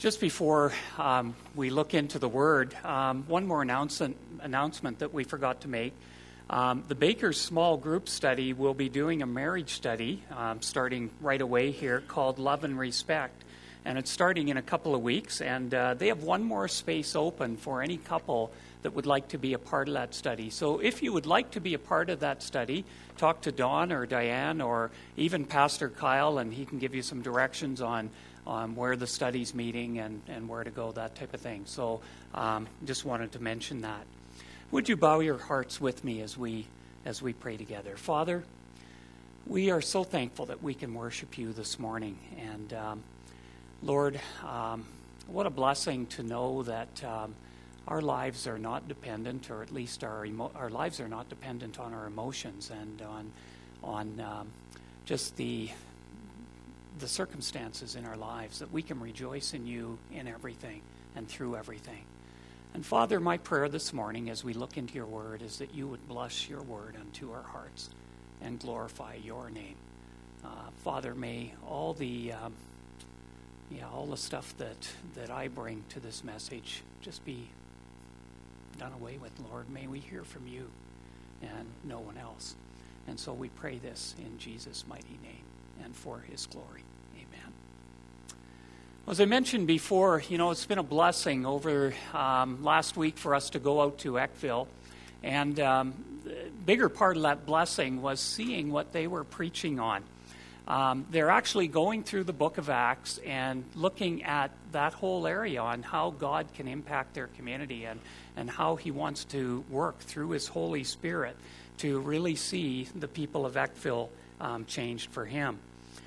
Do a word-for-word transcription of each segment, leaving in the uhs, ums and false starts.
Just before um, we look into the Word, um, one more announcement, announcement that we forgot to make. Um, the Baker's Small Group Study will be doing a marriage study um, starting right away here called Love and Respect. And it's starting in a couple of weeks, and uh, they have one more space open for any couple that would like to be a part of that study. So if you would like to be a part of that study, talk to Don or Diane or even Pastor Kyle, and he can give you some directions on on where the study's meeting and, and where to go, that type of thing. So um, just wanted to mention that. Would you bow your hearts with me as we as we pray together? Father, we are so thankful that we can worship you this morning. And um, Lord, um, what a blessing to know that um, our lives are not dependent, or at least our emo- our lives are not dependent on our emotions and on on um, just the the circumstances in our lives, that we can rejoice in you in everything and through everything. And Father, my prayer this morning as we look into your word is that you would bless your word unto our hearts and glorify your name. Uh, Father, may all the um, yeah all the stuff that, that I bring to this message just be done away with, Lord. May we hear from you and no one else. And so we pray this in Jesus' mighty name and for his glory. Amen. As I mentioned before, you know, it's been a blessing over um, last week for us to go out to Eckville. And um, the bigger part of that blessing was seeing what they were preaching on. Um, they're actually going through the book of Acts and looking at that whole area on how God can impact their community and, and how he wants to work through his Holy Spirit to really see the people of Eckville um, changed for him.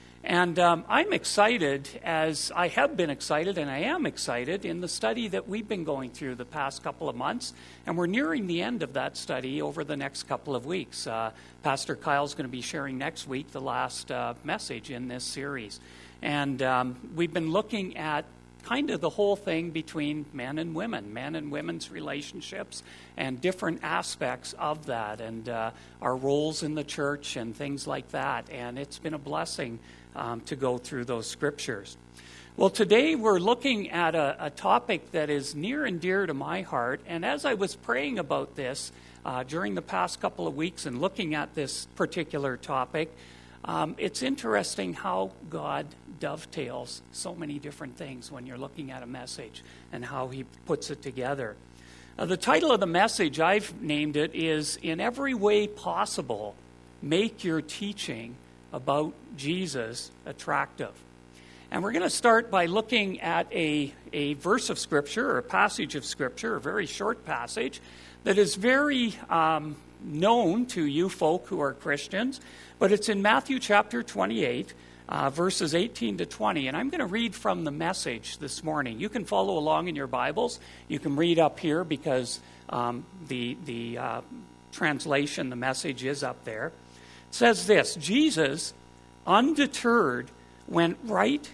And um, I'm excited, as I have been excited, and I am excited in the study that we've been going through the past couple of months. And we're nearing the end of that study over the next couple of weeks. Uh, Pastor Kyle's going to be sharing next week the last uh, message in this series. And um, we've been looking at kind of the whole thing between men and women, men and women's relationships, and different aspects of that, and uh, our roles in the church and things like that. And it's been a blessing um, to go through those scriptures. Well, today we're looking at a, a topic that is near and dear to my heart. And as I was praying about this uh, during the past couple of weeks and looking at this particular topic, um, it's interesting how God dovetails so many different things when you're looking at a message and how he puts it together. Uh, the title of the message, I've named it, is In Every Way Possible, Make Your Teaching About Jesus Attractive. And we're going to start by looking at a, a verse of Scripture, or a passage of Scripture, a very short passage that is very um, known to you folk who are Christians, but it's in Matthew chapter twenty-eight, Uh, verses eighteen to twenty, and I'm going to read from the Message this morning. You can follow along in your Bibles. You can read up here because um, the the uh, translation, the Message, is up there. It says this: Jesus, undeterred, went right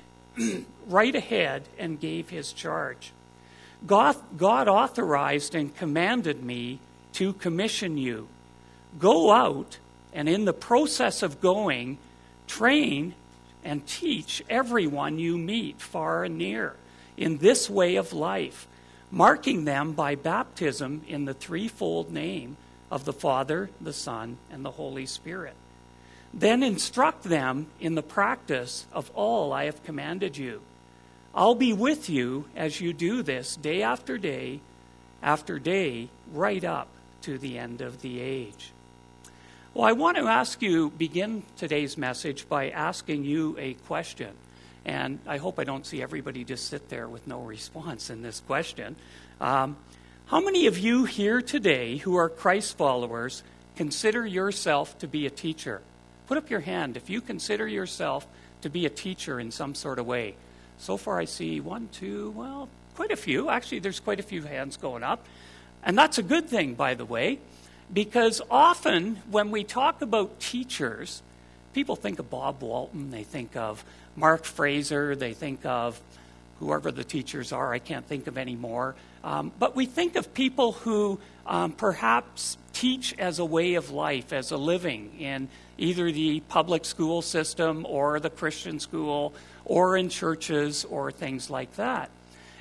right ahead and gave his charge. God, God authorized and commanded me to commission you. Go out, and in the process of going, train and teach everyone you meet, far and near, in this way of life, marking them by baptism in the threefold name of the Father, the Son, and the Holy Spirit. Then instruct them in the practice of all I have commanded you. I'll be with you as you do this day after day after day, right up to the end of the age. Well, I want to ask you, begin today's message by asking you a question. And I hope I don't see everybody just sit there with no response in this question. Um, how many of you here today who are Christ followers consider yourself to be a teacher? Put up your hand if you consider yourself to be a teacher in some sort of way. So far I see one, two, well, quite a few. Actually, there's quite a few hands going up. And that's a good thing, by the way. Because often when we talk about teachers, people think of Bob Walton, they think of Mark Fraser, they think of whoever the teachers are, I can't think of any more. Um, but we think of people who um, perhaps teach as a way of life, as a living in either the public school system or the Christian school or in churches or things like that.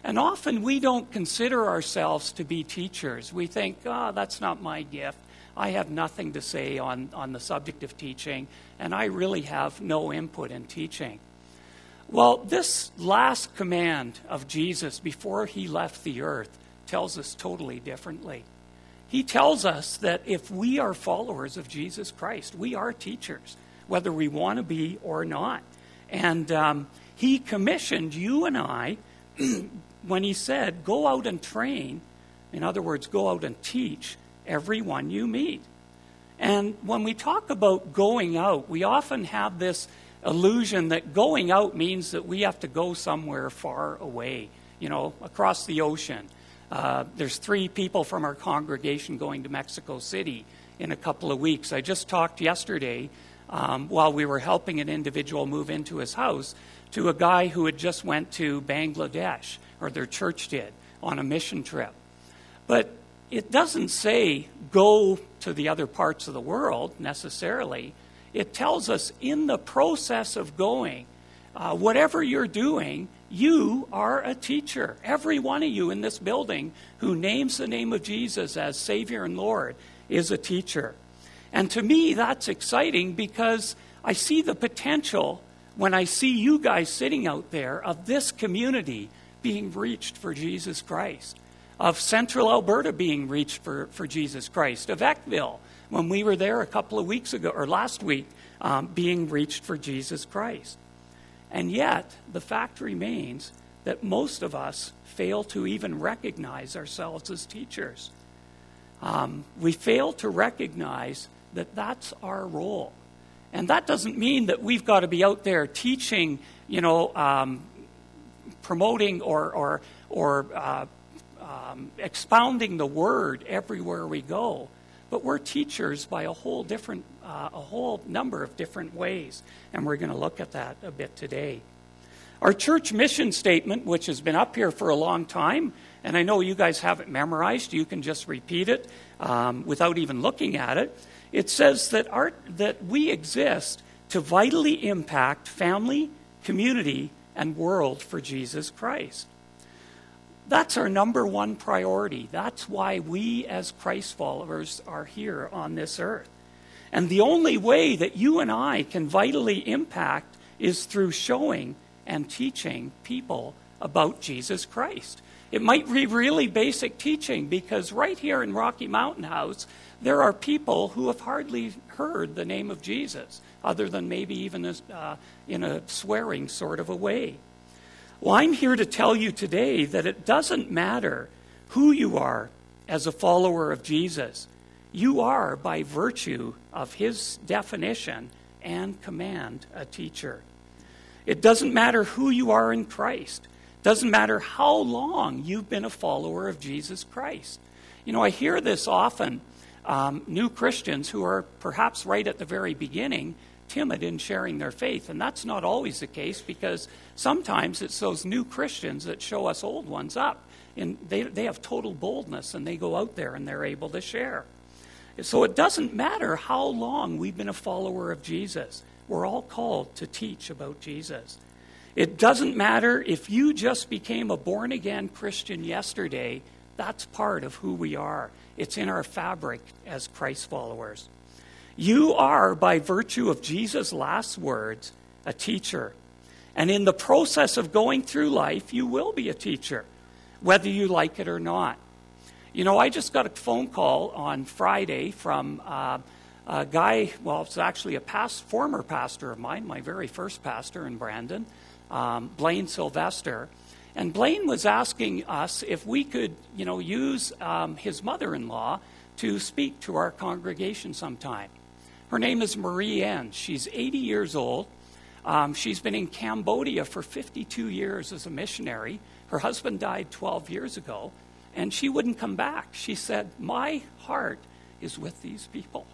And often we don't consider ourselves to be teachers. We think, oh, that's not my gift. I have nothing to say on, on the subject of teaching, and I really have no input in teaching. Well, this last command of Jesus before he left the earth tells us totally differently. He tells us that if we are followers of Jesus Christ, we are teachers, whether we want to be or not. And um, he commissioned you and I when he said, go out and train, in other words, go out and teach everyone you meet. And when we talk about going out, we often have this illusion that going out means that we have to go somewhere far away, you know, across the ocean. Uh, there's three people from our congregation going to Mexico City in a couple of weeks. I just talked yesterday um, while we were helping an individual move into his house to a guy who had just went to Bangladesh, or their church did, on a mission trip. But it doesn't say go to the other parts of the world necessarily. It tells us in the process of going, uh, whatever you're doing, you are a teacher. Every one of you in this building who names the name of Jesus as Savior and Lord is a teacher. And to me, that's exciting because I see the potential when I see you guys sitting out there of this community being reached for Jesus Christ, of Central Alberta being reached for, for Jesus Christ, of Eckville, when we were there a couple of weeks ago, or last week, um, being reached for Jesus Christ. And yet, the fact remains that most of us fail to even recognize ourselves as teachers. Um, we fail to recognize that that's our role. And that doesn't mean that we've got to be out there teaching, you know, um, promoting or or, or uh, um, expounding the word everywhere we go. But we're teachers by a whole different, uh, a whole number of different ways, and we're going to look at that a bit today. Our church mission statement, which has been up here for a long time, and I know you guys have it memorized, you can just repeat it um, without even looking at it. It says that our, that we exist to vitally impact family, community, and world for Jesus Christ. That's our number one priority. That's why we as Christ followers are here on this earth. And the only way that you and I can vitally impact is through showing and teaching people about Jesus Christ. It might be really basic teaching because right here in Rocky Mountain House, there are people who have hardly heard the name of Jesus, other than maybe even as, uh, in a swearing sort of a way. Well, I'm here to tell you today that it doesn't matter who you are as a follower of Jesus. You are, by virtue of his definition and command, a teacher. It doesn't matter who you are in Christ. It doesn't matter how long you've been a follower of Jesus Christ. You know, I hear this often. Um, new Christians who are perhaps right at the very beginning timid in sharing their faith. And that's not always the case because sometimes it's those new Christians that show us old ones up. And they, they have total boldness and they go out there and they're able to share. So it doesn't matter how long we've been a follower of Jesus. We're all called to teach about Jesus. It doesn't matter if you just became a born-again Christian yesterday. That's part of who we are. It's in our fabric as Christ followers. You are, by virtue of Jesus' last words, a teacher. And in the process of going through life, you will be a teacher, whether you like it or not. You know, I just got a phone call on Friday from uh, a guy, well, it's actually a past, former pastor of mine, my very first pastor in Brandon, um, Blaine Sylvester. And Blaine was asking us if we could, you know, use um, his mother-in-law to speak to our congregation sometime. Her name is Marie Ann. She's eighty years old. Um, she's been in Cambodia for fifty-two years as a missionary. Her husband died twelve years ago, and she wouldn't come back. She said, my heart is with these people.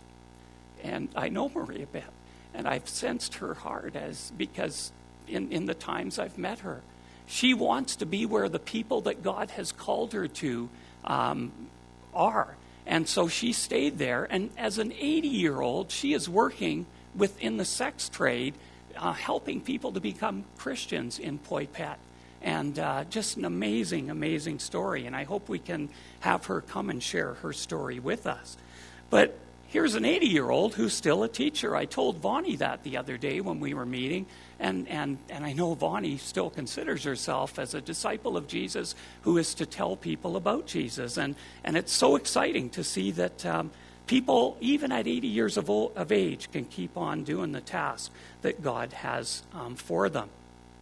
And I know Marie a bit, and I've sensed her heart as because in, in the times I've met her. She wants to be where the people that God has called her to um, are. And so she stayed there. And as an eighty-year-old, she is working within the sex trade, uh, helping people to become Christians in Poi Pet. And uh, just an amazing, amazing story. And I hope we can have her come and share her story with us. But here's an eighty-year-old who's still a teacher. I told Vonnie that the other day when we were meeting. And, and, and I know Vonnie still considers herself as a disciple of Jesus who is to tell people about Jesus. And, and it's so exciting to see that um, people, even at eighty years of, old, of age, can keep on doing the task that God has um, for them.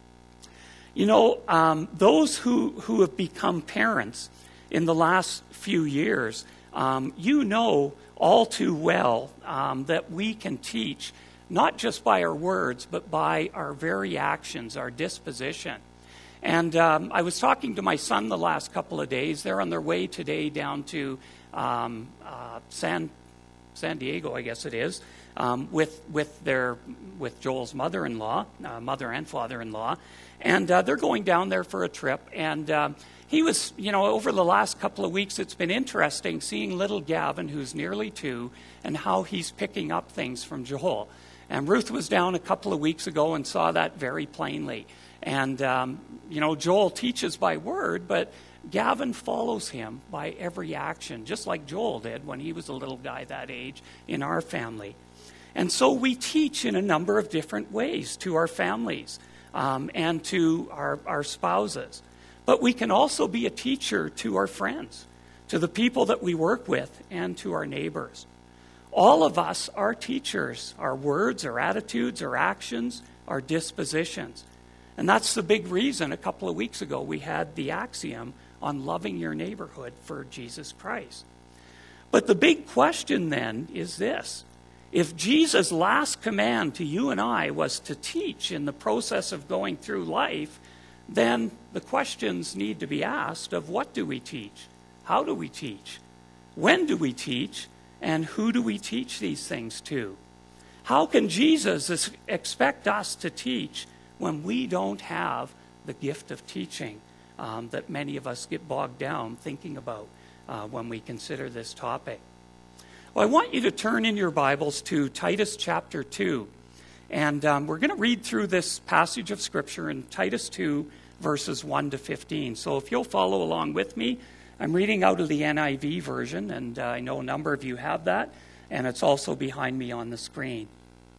You know, um, those who, who have become parents in the last few years, um, you know all too well um, that we can teach not just by our words, but by our very actions, our disposition. And um, I was talking to my son the last couple of days. They're on their way today down to um, uh, San San Diego, I guess it is, um, with with their with Joel's mother-in-law, uh, mother and father-in-law, and uh, they're going down there for a trip. And um, he was, you know, over the last couple of weeks, it's been interesting seeing little Gavin, who's nearly two, and how he's picking up things from Joel. And Ruth was down a couple of weeks ago and saw that very plainly. And, um, you know, Joel teaches by word, but Gavin follows him by every action, just like Joel did when he was a little guy that age in our family. And so we teach in a number of different ways to our families um, and to our, our spouses. But we can also be a teacher to our friends, to the people that we work with, and to our neighbors. All of us are teachers, our words, our attitudes, our actions, our dispositions. And that's the big reason a couple of weeks ago we had the axiom on loving your neighborhood for Jesus Christ. But the big question then is this. If Jesus' last command to you and I was to teach in the process of going through life, then the questions need to be asked of what do we teach? How do we teach? When do we teach? And who do we teach these things to? How can Jesus expect us to teach when we don't have the gift of teaching um, that many of us get bogged down thinking about uh, when we consider this topic? Well, I want you to turn in your Bibles to Titus chapter two. And um, we're going to read through this passage of Scripture in Titus two, verses one to fifteen. So if you'll follow along with me, I'm reading out of the N I V version, and uh, I know a number of you have that, and it's also behind me on the screen.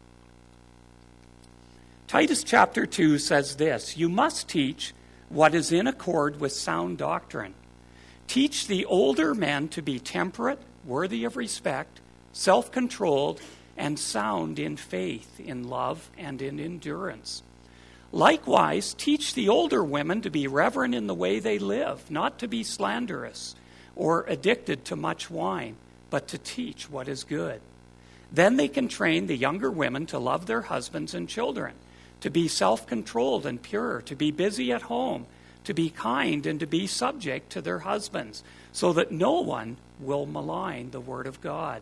Titus chapter two says this, "You must teach what is in accord with sound doctrine. Teach the older men to be temperate, worthy of respect, self-controlled, and sound in faith, in love, and in endurance. Likewise, teach the older women to be reverent in the way they live, not to be slanderous or addicted to much wine, but to teach what is good. Then they can train the younger women to love their husbands and children, to be self-controlled and pure, to be busy at home, to be kind, and to be subject to their husbands, so that no one will malign the word of God.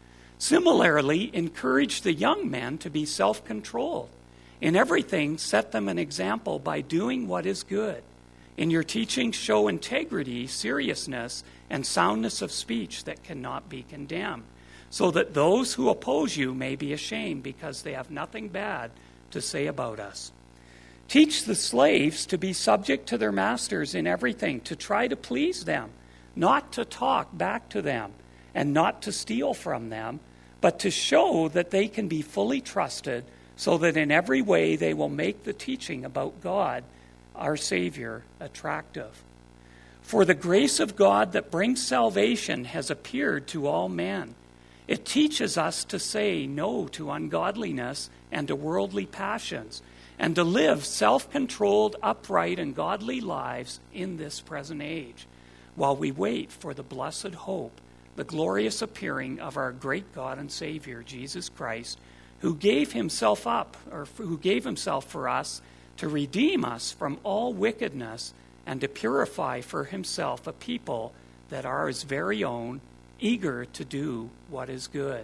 Similarly, encourage the young men to be self-controlled. In everything, set them an example by doing what is good. In your teaching, show integrity, seriousness, and soundness of speech that cannot be condemned, so that those who oppose you may be ashamed because they have nothing bad to say about us. Teach the slaves to be subject to their masters in everything, to try to please them, not to talk back to them, and not to steal from them, but to show that they can be fully trusted, so that in every way they will make the teaching about God, our Savior, attractive. For the grace of God that brings salvation has appeared to all men. It teaches us to say no to ungodliness and to worldly passions, and to live self-controlled, upright, and godly lives in this present age, while we wait for the blessed hope, the glorious appearing of our great God and Savior, Jesus Christ, who gave himself up, or who gave himself for us to redeem us from all wickedness and to purify for himself a people that are his very own, eager to do what is good.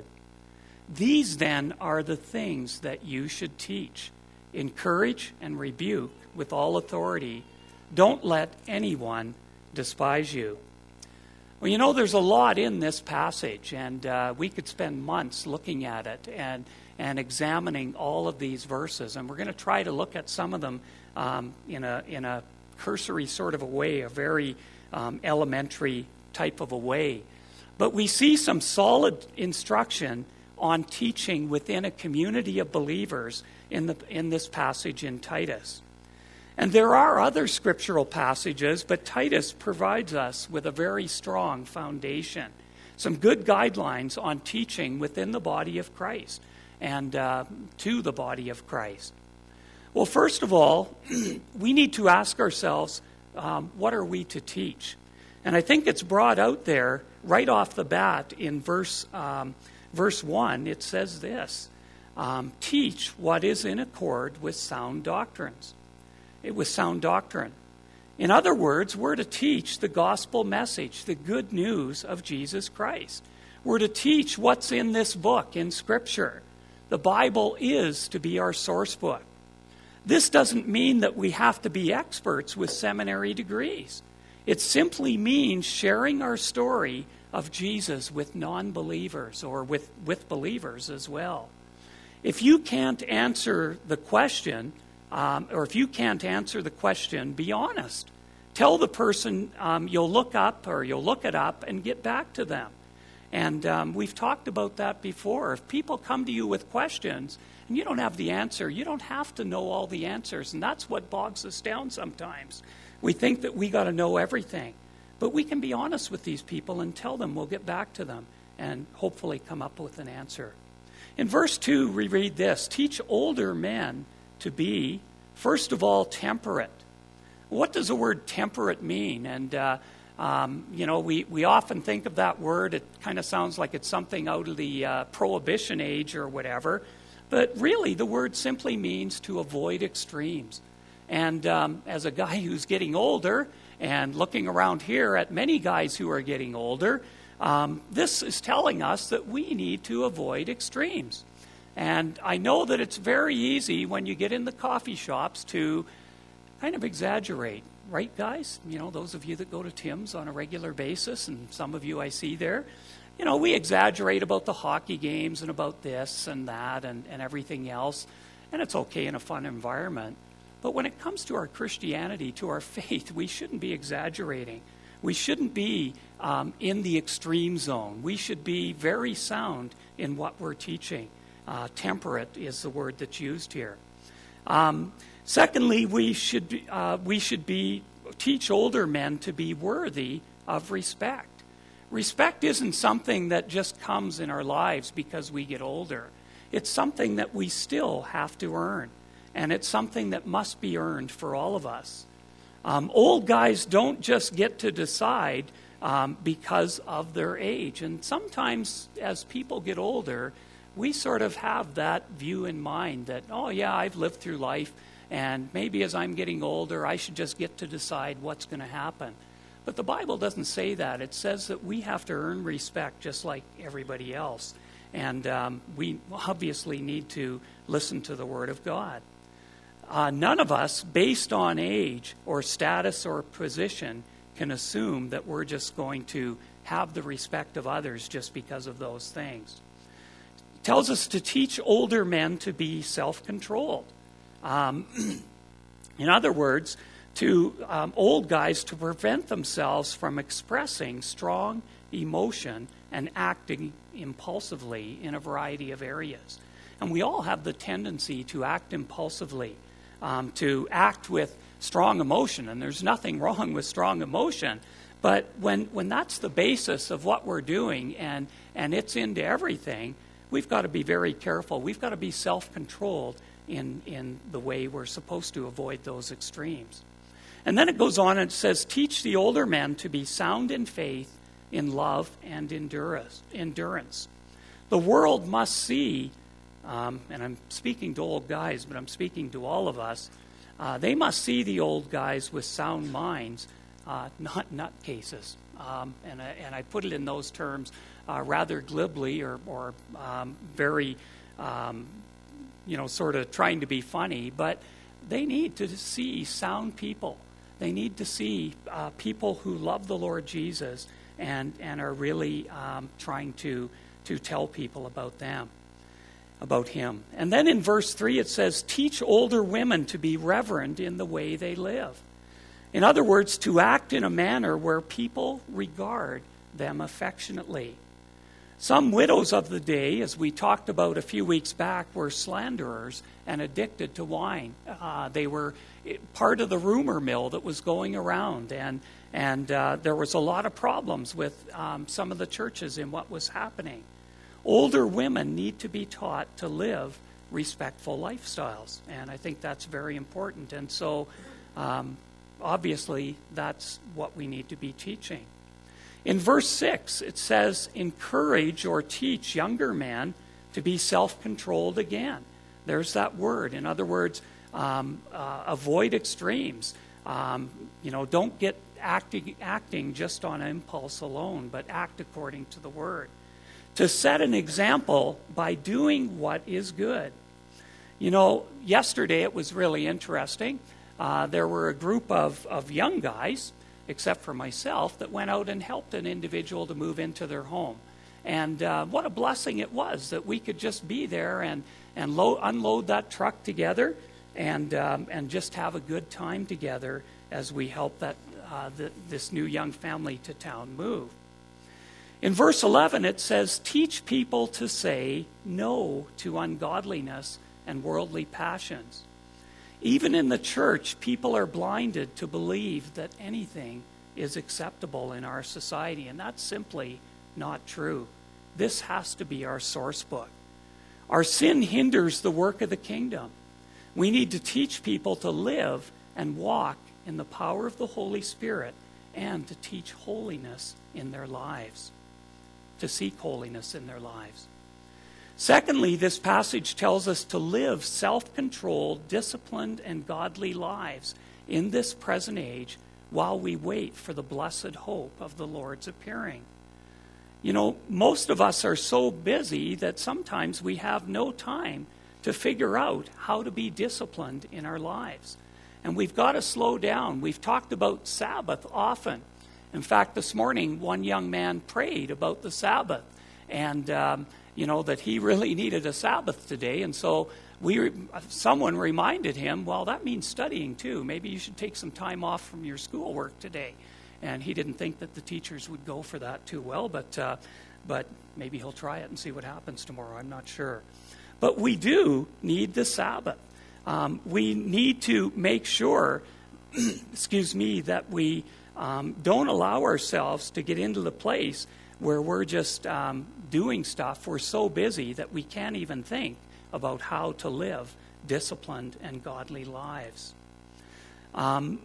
These then are the things that you should teach. Encourage and rebuke with all authority. Don't let anyone despise you." Well, you know, there's a lot in this passage, and uh, we could spend months looking at it and and examining all of these verses. And we're going to try to look at some of them um, in a in a cursory sort of a way, a very um, elementary type of a way. But we see some solid instruction on teaching within a community of believers in the in this passage in Titus. And there are other scriptural passages, but Titus provides us with a very strong foundation, some good guidelines on teaching within the body of Christ and uh, to the body of Christ. Well, first of all, we need to ask ourselves, um, what are we to teach? And I think it's brought out there right off the bat in verse um, verse one. It says this, um, teach what is in accord with sound doctrines. It was sound doctrine. In other words, we're to teach the gospel message, the good news of Jesus Christ. We're to teach what's in this book, in Scripture. The Bible is to be our source book. This doesn't mean that we have to be experts with seminary degrees. It simply means sharing our story of Jesus with non-believers or with, with believers as well. If you can't answer the question, Um, or if you can't answer the question, be honest. Tell the person um, you'll look up or you'll look it up and get back to them. And um, we've talked about that before. If people come to you with questions and you don't have the answer, you don't have to know all the answers. And that's what bogs us down sometimes. We think that we got to know everything. But we can be honest with these people and tell them we'll get back to them and hopefully come up with an answer. In verse two, we read this, teach older men to be, first of all, temperate. What does the word temperate mean? And, uh, um, you know, we, we often think of that word. It kind of sounds like it's something out of the uh, Prohibition age or whatever. But really, the word simply means to avoid extremes. And um, as a guy who's getting older and looking around here at many guys who are getting older, um, this is telling us that we need to avoid extremes. And I know that it's very easy when you get in the coffee shops to kind of exaggerate, right, guys? You know, those of you that go to Tim's on a regular basis, and some of you I see there, you know, we exaggerate about the hockey games and about this and that and, and everything else, and it's okay in a fun environment. But when it comes to our Christianity, to our faith, we shouldn't be exaggerating. We shouldn't be um, in the extreme zone. We should be very sound in what we're teaching. Uh, temperate is the word that's used here. Um, secondly, we should uh, we should be teach older men to be worthy of respect. Respect isn't something that just comes in our lives because we get older. It's something that we still have to earn, and it's something that must be earned for all of us. Um, old guys don't just get to decide um, because of their age, and sometimes as people get older, we sort of have that view in mind that, oh yeah, I've lived through life, and maybe as I'm getting older, I should just get to decide what's going to happen. But the Bible doesn't say that. It says that we have to earn respect just like everybody else. And um, we obviously need to listen to the Word of God. Uh, none of us, based on age or status or position, can assume that we're just going to have the respect of others just because of those things. Tells us to teach older men to be self-controlled. Um, in other words, to um, old guys to prevent themselves from expressing strong emotion and acting impulsively in a variety of areas. And we all have the tendency to act impulsively, um, to act with strong emotion, and there's nothing wrong with strong emotion. But when, when that's the basis of what we're doing and, and it's into everything, we've got to be very careful. We've got to be self-controlled in, in the way we're supposed to avoid those extremes. And then it goes on and it says, teach the older men to be sound in faith, in love, and endurance. endurance. The world must see, um, and I'm speaking to old guys, but I'm speaking to all of us, uh, they must see the old guys with sound minds, uh, not nutcases. Um, and, I, and I put it in those terms uh, rather glibly or, or um, very, um, you know, sort of trying to be funny, but they need to see sound people. They need to see uh, people who love the Lord Jesus and, and are really um, trying to, to tell people about them, about him. And then in verse three it says, teach older women to be reverent in the way they live. In other words, to act in a manner where people regard them affectionately. Some widows of the day, as we talked about a few weeks back, were slanderers and addicted to wine. Uh, they were part of the rumor mill that was going around, and and uh, there was a lot of problems with um, some of the churches in what was happening. Older women need to be taught to live respectful lifestyles, and I think that's very important. And so, um, obviously, that's what we need to be teaching. In verse six, it says, encourage or teach younger men to be self-controlled again. There's that word. In other words, um, uh, avoid extremes. Um, you know, don't get acting, acting just on impulse alone, but act according to the word. To set an example by doing what is good. You know, yesterday it was really interesting. Uh, there were a group of, of young guys, except for myself, that went out and helped an individual to move into their home. And uh, what a blessing it was that we could just be there and, and load, unload that truck together and um, and just have a good time together as we help that uh, the, this new young family to town move. In verse eleven, it says, teach people to say no to ungodliness and worldly passions. Even in the church, people are blinded to believe that anything is acceptable in our society, and that's simply not true. This has to be our source book. Our sin hinders the work of the kingdom. We need to teach people to live and walk in the power of the Holy Spirit and to teach holiness in their lives, to seek holiness in their lives. Secondly, this passage tells us to live self-controlled, disciplined, and godly lives in this present age while we wait for the blessed hope of the Lord's appearing. You know, most of us are so busy that sometimes we have no time to figure out how to be disciplined in our lives. And we've got to slow down. We've talked about Sabbath often. In fact, this morning, one young man prayed about the Sabbath. And um, you know, that he really needed a Sabbath today. And so we, someone reminded him, well, that means studying too. Maybe you should take some time off from your schoolwork today. And he didn't think that the teachers would go for that too well, but uh, but maybe he'll try it and see what happens tomorrow. I'm not sure. But we do need the Sabbath. Um, we need to make sure, excuse me, that we um, don't allow ourselves to get into the place where we're just um, doing stuff. We're so busy that we can't even think about how to live disciplined and godly lives. Um,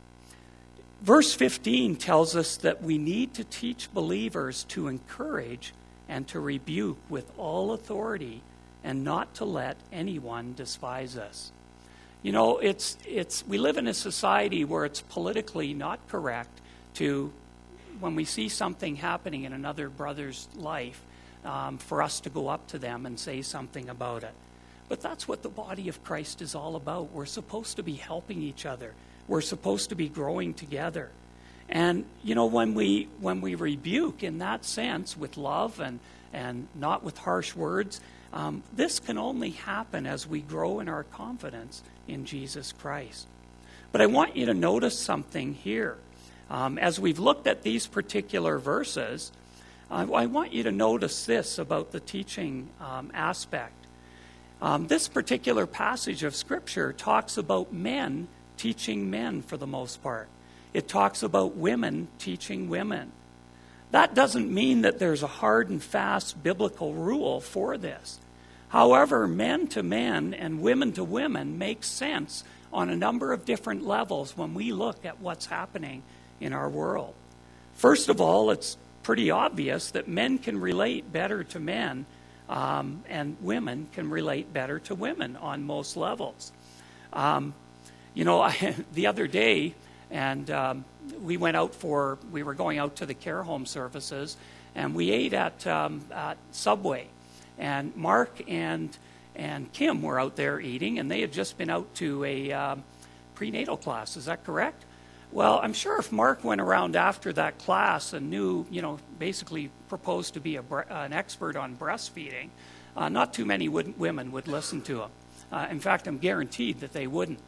verse fifteen tells us that we need to teach believers to encourage and to rebuke with all authority and not to let anyone despise us. You know, it's it's we live in a society where it's politically not correct to, when we see something happening in another brother's life, um, for us to go up to them and say something about it. But that's what the body of Christ is all about. We're supposed to be helping each other. We're supposed to be growing together. And, you know, when we when we rebuke in that sense with love and, and not with harsh words, um, this can only happen as we grow in our confidence in Jesus Christ. But I want you to notice something here. Um, as we've looked at these particular verses, uh, I want you to notice this about the teaching um, aspect. Um, this particular passage of Scripture talks about men teaching men for the most part. It talks about women teaching women. That doesn't mean that there's a hard and fast biblical rule for this. However, men to men and women to women makes sense on a number of different levels when we look at what's happening in our world. First of all, it's pretty obvious that men can relate better to men, um, and women can relate better to women on most levels. Um, you know, I, the other day, and um, we went out for, we were going out to the care home services, and we ate at, um, at Subway. And Mark and and Kim were out there eating, and they had just been out to a um, prenatal class. Is that correct? Well, I'm sure if Mark went around after that class and knew, you know, basically proposed to be a, an expert on breastfeeding, uh, not too many would, women would listen to him. Uh, in fact, I'm guaranteed that they wouldn't.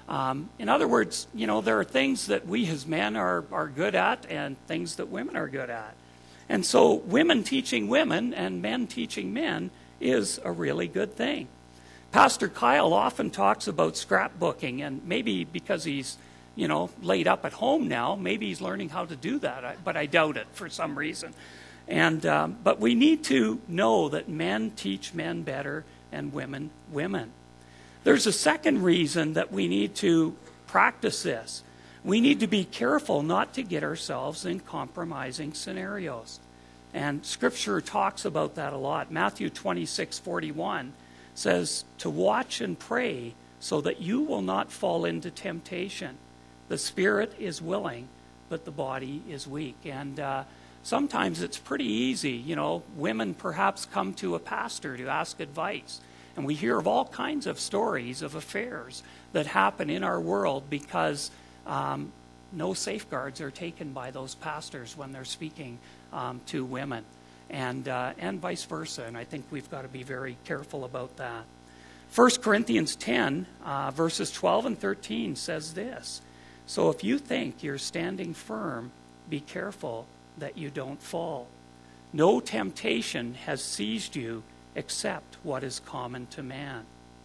Um, in other words, you know, there are things that we as men are, are good at and things that women are good at. And so women teaching women and men teaching men is a really good thing. Pastor Kyle often talks about scrapbooking, and maybe because he's, you know, laid up at home now, maybe he's learning how to do that, but I doubt it for some reason. And um, but we need to know that men teach men better and women women. There's a second reason that we need to practice this. We need to be careful not to get ourselves in compromising scenarios. And Scripture talks about that a lot. Matthew twenty-six forty-one says to watch and pray so that you will not fall into temptation. The spirit is willing, but the body is weak. And uh, sometimes it's pretty easy. You know, women perhaps come to a pastor to ask advice. And we hear of all kinds of stories of affairs that happen in our world because um, no safeguards are taken by those pastors when they're speaking um, to women, and uh, and vice versa. And I think we've got to be very careful about that. First Corinthians ten, uh, verses twelve and thirteen says this: so if you think you're standing firm, be careful that you don't fall. No temptation has seized you except what is common to man.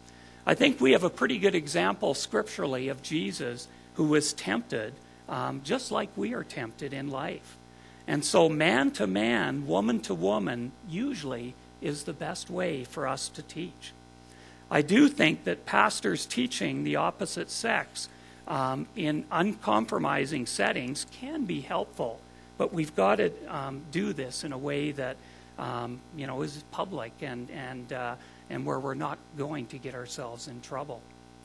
I think we have a pretty good example scripturally of Jesus who was tempted um, just like we are tempted in life. And so man to man, woman to woman, usually is the best way for us to teach. I do think that pastors teaching the opposite sex um, in uncompromising settings can be helpful, but we've got to um, do this in a way that Um, you know, is public and and uh, and where we're not going to get ourselves in trouble.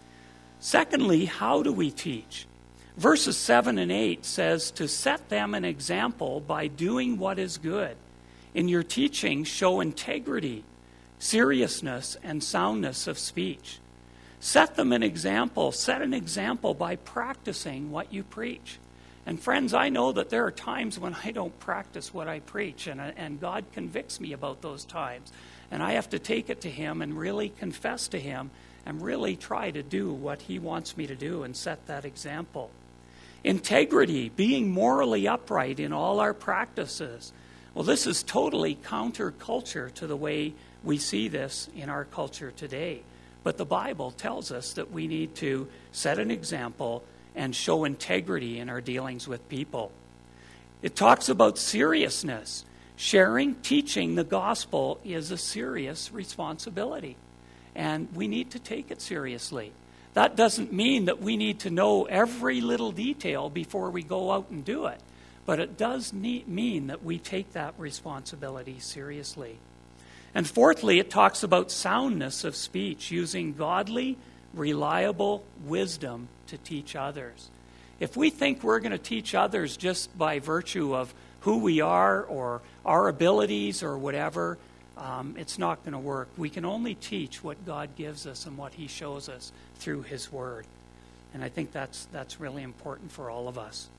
Secondly, how do we teach? Verses seven and eight says to set them an example by doing what is good. In your teaching, show integrity, seriousness, and soundness of speech. Set them an example. Set an example by practicing what you preach. And friends, I know that there are times when I don't practice what I preach, and, and God convicts me about those times. And I have to take it to Him and really confess to Him and really try to do what He wants me to do and set that example. Integrity, being morally upright in all our practices. Well, this is totally counterculture to the way we see this in our culture today. But the Bible tells us that we need to set an example and show integrity in our dealings with people. It talks about seriousness. Sharing, teaching the gospel is a serious responsibility, and we need to take it seriously. That doesn't mean that we need to know every little detail before we go out and do it, but it does need, mean that we take that responsibility seriously. And fourthly, it talks about soundness of speech, using godly, reliable wisdom to teach others. If we think we're going to teach others just by virtue of who we are or our abilities or whatever, um, it's not going to work. We can only teach what God gives us and what He shows us through His Word. And I think that's that's really important for all of us.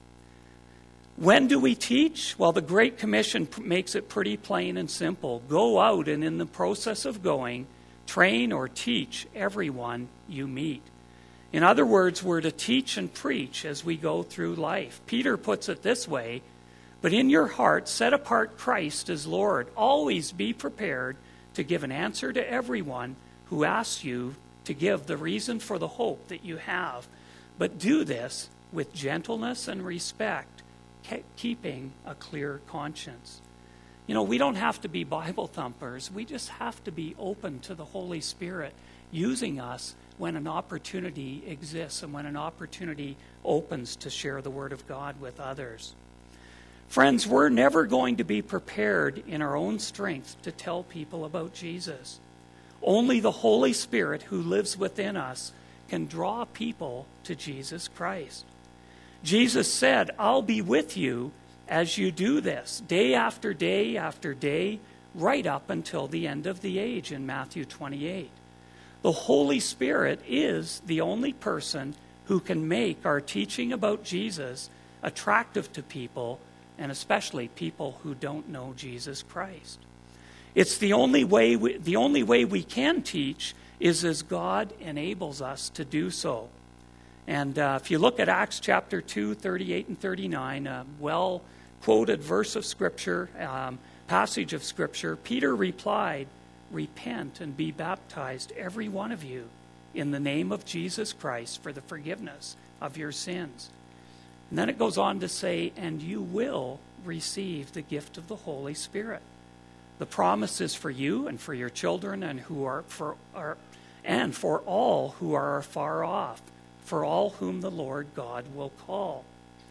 When do we teach? Well, the Great Commission makes it pretty plain and simple. Go out, and in the process of going, train or teach everyone you meet. In other words, we're to teach and preach as we go through life. Peter puts it this way: but in your heart, set apart Christ as Lord. Always be prepared to give an answer to everyone who asks you to give the reason for the hope that you have. But do this with gentleness and respect, keeping a clear conscience. You know, we don't have to be Bible thumpers. We just have to be open to the Holy Spirit using us when an opportunity exists and when an opportunity opens to share the Word of God with others. Friends, we're never going to be prepared in our own strength to tell people about Jesus. Only the Holy Spirit who lives within us can draw people to Jesus Christ. Jesus said, I'll be with you as you do this, day after day after day, right up until the end of the age in Matthew twenty-eight. The Holy Spirit is the only person who can make our teaching about Jesus attractive to people, and especially people who don't know Jesus Christ. It's the only way we, the only way we can teach is as God enables us to do so. And uh, if you look at Acts chapter two, thirty-eight and thirty-nine, a well-quoted verse of Scripture, um, passage of Scripture, Peter replied, "Repent and be baptized, every one of you, in the name of Jesus Christ for the forgiveness of your sins." And then it goes on to say, "And you will receive the gift of the Holy Spirit." The promise is for you and for your children and who are for are, and for all who are far off, for all whom the Lord God will call.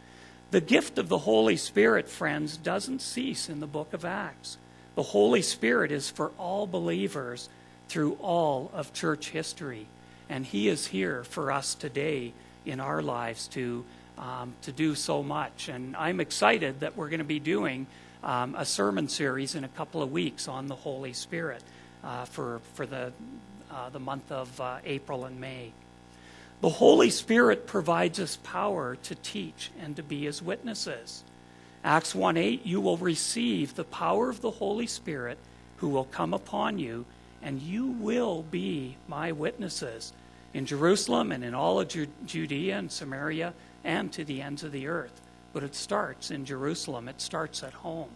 The gift of the Holy Spirit, friends, doesn't cease in the book of Acts. The Holy Spirit is for all believers through all of church history. And He is here for us today in our lives to, um, to do so much. And I'm excited that we're going to be doing um, a sermon series in a couple of weeks on the Holy Spirit uh, for, for the, uh, the month of uh, April and May. The Holy Spirit provides us power to teach and to be His witnesses. Acts one eight, "You will receive the power of the Holy Spirit who will come upon you, and you will be my witnesses in Jerusalem and in all of Ju- Judea and Samaria and to the ends of the earth." But it starts in Jerusalem. It starts at home.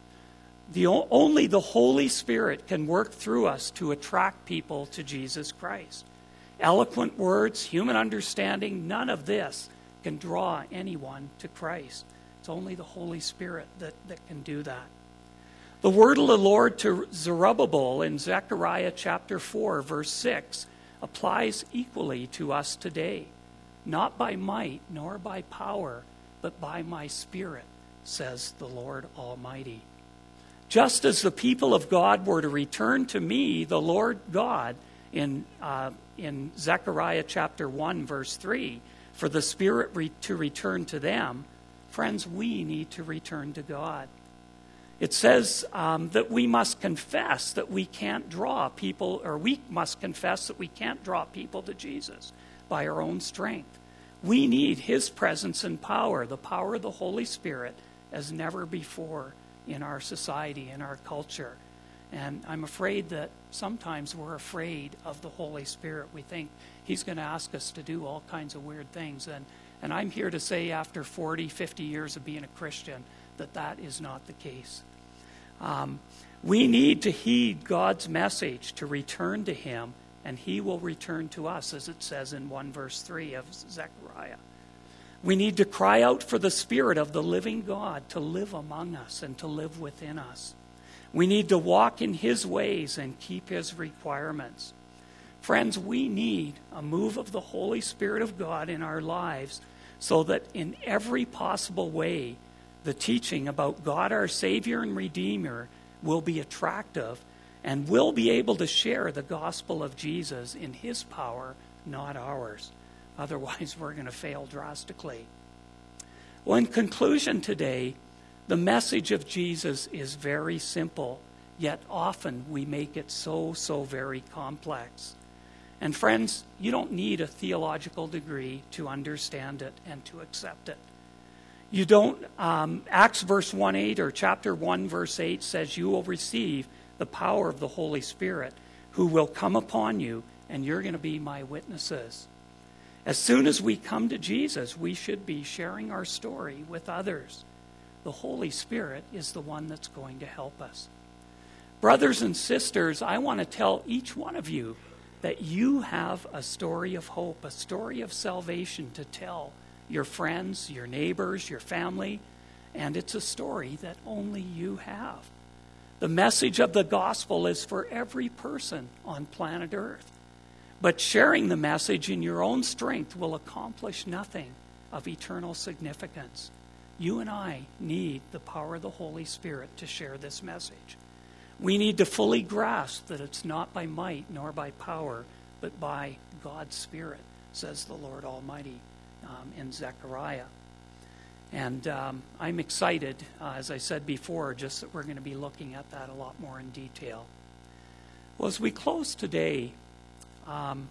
The, only the Holy Spirit can work through us to attract people to Jesus Christ. Eloquent words, human understanding, none of this can draw anyone to Christ. It's only the Holy Spirit that, that can do that. The word of the Lord to Zerubbabel in Zechariah chapter four, verse six, applies equally to us today. "Not by might nor by power, but by my Spirit, says the Lord Almighty." Just as the people of God were to return to me, the Lord God, in uh, in Zechariah chapter one, verse three, for the Spirit re- to return to them, friends, we need to return to God. It says um, that we must confess that we can't draw people, or we must confess that we can't draw people to Jesus by our own strength. We need His presence and power, the power of the Holy Spirit, as never before in our society, in our culture. And I'm afraid that sometimes we're afraid of the Holy Spirit. We think He's going to ask us to do all kinds of weird things. And, and I'm here to say after forty, fifty years of being a Christian that that is not the case. Um, we need to heed God's message to return to Him, and He will return to us, as it says in one verse three of Zechariah. We need to cry out for the Spirit of the living God to live among us and to live within us. We need to walk in His ways and keep His requirements. Friends, we need a move of the Holy Spirit of God in our lives so that in every possible way, the teaching about God our Savior and Redeemer will be attractive, and we'll be able to share the gospel of Jesus in His power, not ours. Otherwise, we're going to fail drastically. Well, in conclusion today, the message of Jesus is very simple, yet often we make it so, so very complex. And friends, you don't need a theological degree to understand it and to accept it. You don't, um, Acts verse one eight or chapter one verse eight says you will receive the power of the Holy Spirit who will come upon you, and you're going to be my witnesses. As soon as we come to Jesus, we should be sharing our story with others. The Holy Spirit is the one that's going to help us. Brothers and sisters, I want to tell each one of you that you have a story of hope, a story of salvation to tell your friends, your neighbors, your family, and it's a story that only you have. The message of the gospel is for every person on planet Earth. But sharing the message in your own strength will accomplish nothing of eternal significance. You and I need the power of the Holy Spirit to share this message. We need to fully grasp that it's not by might nor by power, but by God's Spirit, says the Lord Almighty um, in Zechariah. And um, I'm excited, uh, as I said before, just that we're going to be looking at that a lot more in detail. Well, as we close today, um,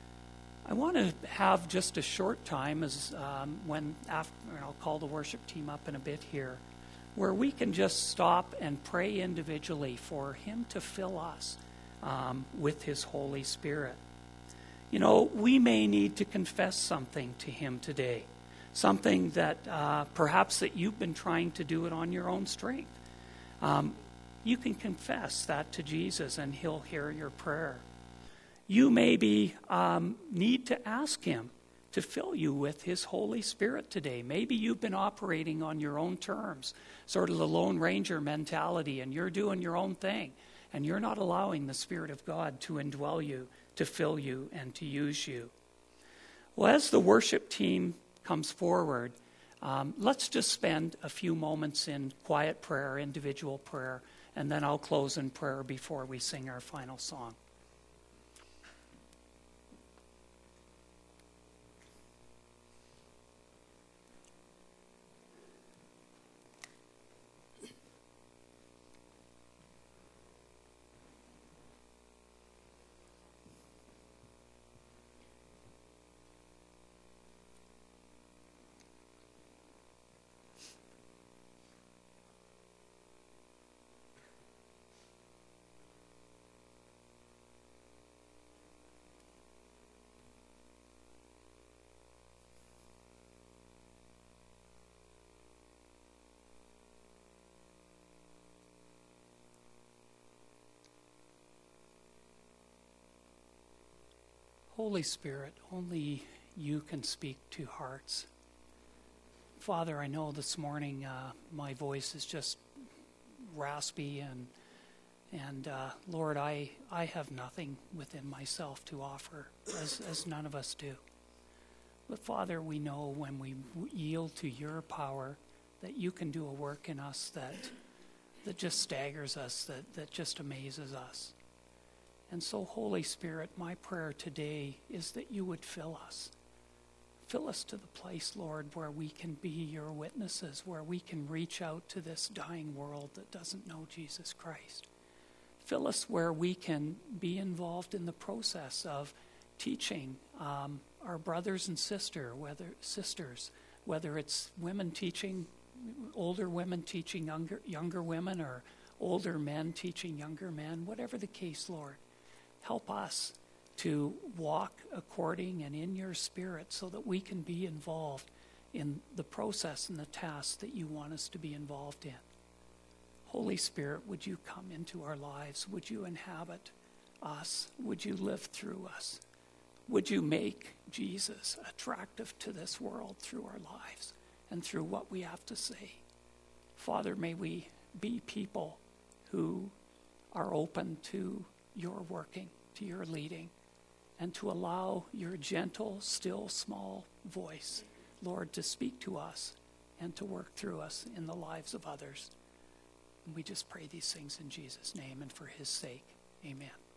I want to have just a short time, as um, when after I'll call the worship team up in a bit here, where we can just stop and pray individually for Him to fill us um, with His Holy Spirit. You know, we may need to confess something to him today, something that uh, perhaps that you've been trying to do it on your own strength. Um, you can confess that to Jesus and he'll hear your prayer. You maybe um, need to ask him to fill you with his Holy Spirit today. Maybe you've been operating on your own terms, sort of the Lone Ranger mentality, and you're doing your own thing, and you're not allowing the Spirit of God to indwell you, to fill you, and to use you. Well, as the worship team comes forward, um, let's just spend a few moments in quiet prayer, individual prayer, and then I'll close in prayer before we sing our final song. Holy Spirit, only you can speak to hearts. Father, I know this morning uh, my voice is just raspy, and and uh, Lord, I, I have nothing within myself to offer, as, as none of us do. But Father, we know when we yield to your power that you can do a work in us that that just staggers us, that, that just amazes us. And so, Holy Spirit, my prayer today is that you would fill us. Fill us to the place, Lord, where we can be your witnesses, where we can reach out to this dying world that doesn't know Jesus Christ. Fill us where we can be involved in the process of teaching um, our brothers and sister, whether sisters, whether it's women teaching, older women teaching younger, younger women, or older men teaching younger men, whatever the case, Lord. Help us to walk according and in your Spirit so that we can be involved in the process and the tasks that you want us to be involved in. Holy Spirit, would you come into our lives? Would you inhabit us? Would you live through us? Would you make Jesus attractive to this world through our lives and through what we have to say? Father, may we be people who are open to your working, to your leading, and to allow your gentle, still, small voice, Lord, to speak to us and to work through us in the lives of others. And we just pray these things in Jesus' name and for his sake. Amen.